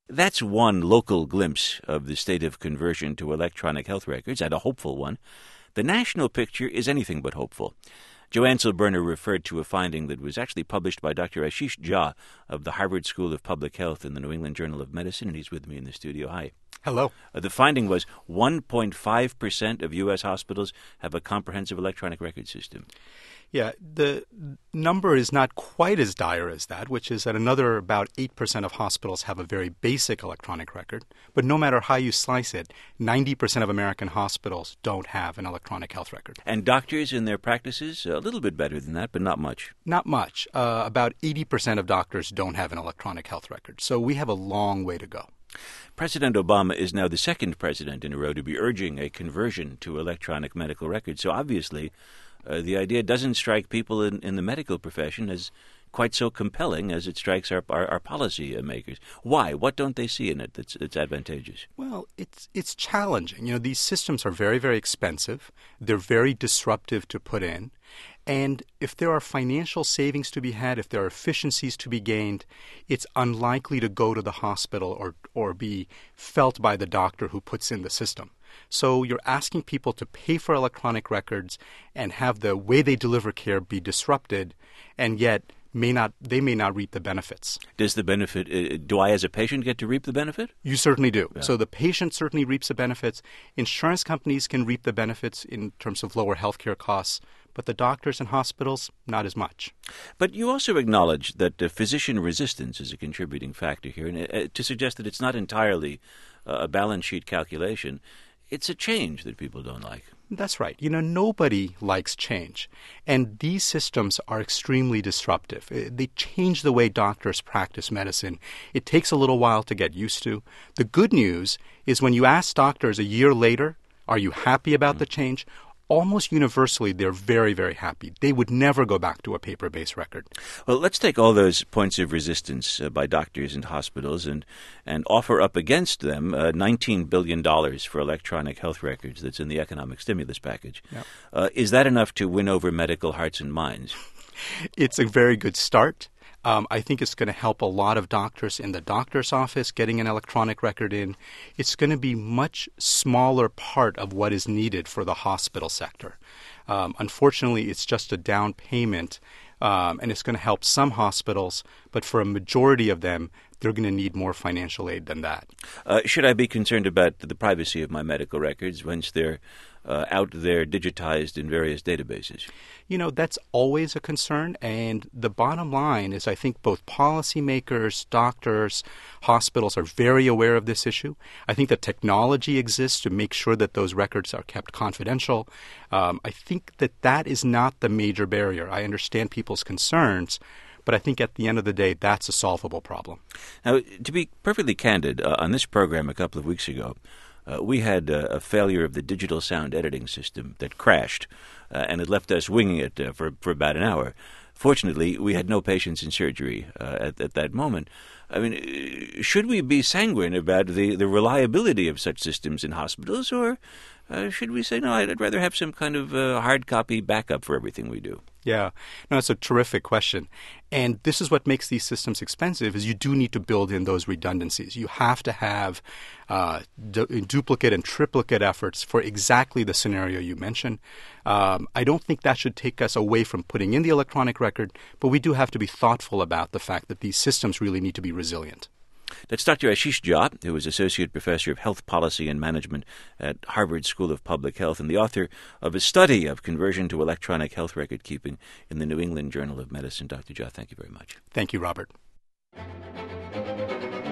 That's one local glimpse of the state of conversion to electronic health records, and a hopeful one. The national picture is anything but hopeful. Joe Anselberner referred to a finding that was actually published by Dr. Ashish Jha of the Harvard School of Public Health in the New England Journal of Medicine, and he's with me in the studio. Hi. Hello. The finding was 1.5% of U.S. hospitals have a comprehensive electronic record system. Yeah, the number is not quite as dire as that, which is that another about 8% of hospitals have a very basic electronic record. But no matter how you slice it, 90% of American hospitals don't have an electronic health record. And doctors in their practices, a little bit better than that, but not much. Not much. About 80% of doctors don't have an electronic health record. So we have a long way to go. President Obama is now the second president in a row to be urging a conversion to electronic medical records. So obviously, the idea doesn't strike people in the medical profession as quite so compelling as it strikes our policy makers. Why? What don't they see in it that's advantageous? Well, it's challenging. You know, these systems are very, very expensive. They're very disruptive to put in. And if there are financial savings to be had, if there are efficiencies to be gained, it's unlikely to go to the hospital or be felt by the doctor who puts in the system. So you're asking people to pay for electronic records and have the way they deliver care be disrupted, and yet they may not reap the benefits. Does the benefit, do I as a patient get to reap the benefit? You certainly do. Yeah. So the patient certainly reaps the benefits. Insurance companies can reap the benefits in terms of lower healthcare costs, but the doctors and hospitals, not as much. But you also acknowledge that physician resistance is a contributing factor here, and to suggest that it's not entirely a balance sheet calculation, it's a change that people don't like. That's right. You know, nobody likes change. And these systems are extremely disruptive. They change the way doctors practice medicine. It takes a little while to get used to. The good news is when you ask doctors a year later, are you happy about the change? Almost universally, they're very, very happy. They would never go back to a paper-based record. Well, let's take all those points of resistance by doctors and hospitals and offer up against them $19 billion for electronic health records that's in the economic stimulus package. Yep. Is that enough to win over medical hearts and minds? It's a very good start. I think it's going to help a lot of doctors in the doctor's office getting an electronic record in. It's going to be much smaller part of what is needed for the hospital sector. Unfortunately, it's just a down payment, and it's going to help some hospitals, but for a majority of them, they're going to need more financial aid than that. Should I be concerned about the privacy of my medical records once they're out there digitized in various databases? You know, that's always a concern, and the bottom line is I think both policymakers, doctors, hospitals are very aware of this issue. I think the technology exists to make sure that those records are kept confidential. I think that is not the major barrier. I understand people's concerns, but I think at the end of the day, that's a solvable problem. Now, to be perfectly candid, on this program a couple of weeks ago, we had a failure of the digital sound editing system that crashed, and it left us winging it for about an hour. Fortunately, we had no patients in surgery at that moment. I mean, should we be sanguine about the reliability of such systems in hospitals, or should we say, no, I'd rather have some kind of hard copy backup for everything we do? Yeah. No, it's a terrific question. And this is what makes these systems expensive, is you do need to build in those redundancies. You have to have duplicate and triplicate efforts for exactly the scenario you mentioned. I don't think that should take us away from putting in the electronic record, but we do have to be thoughtful about the fact that these systems really need to be resilient. That's Dr. Ashish Jha, who is Associate Professor of Health Policy and Management at Harvard School of Public Health and the author of a study of conversion to electronic health record keeping in the New England Journal of Medicine. Dr. Jha, thank you very much. Thank you, Robert.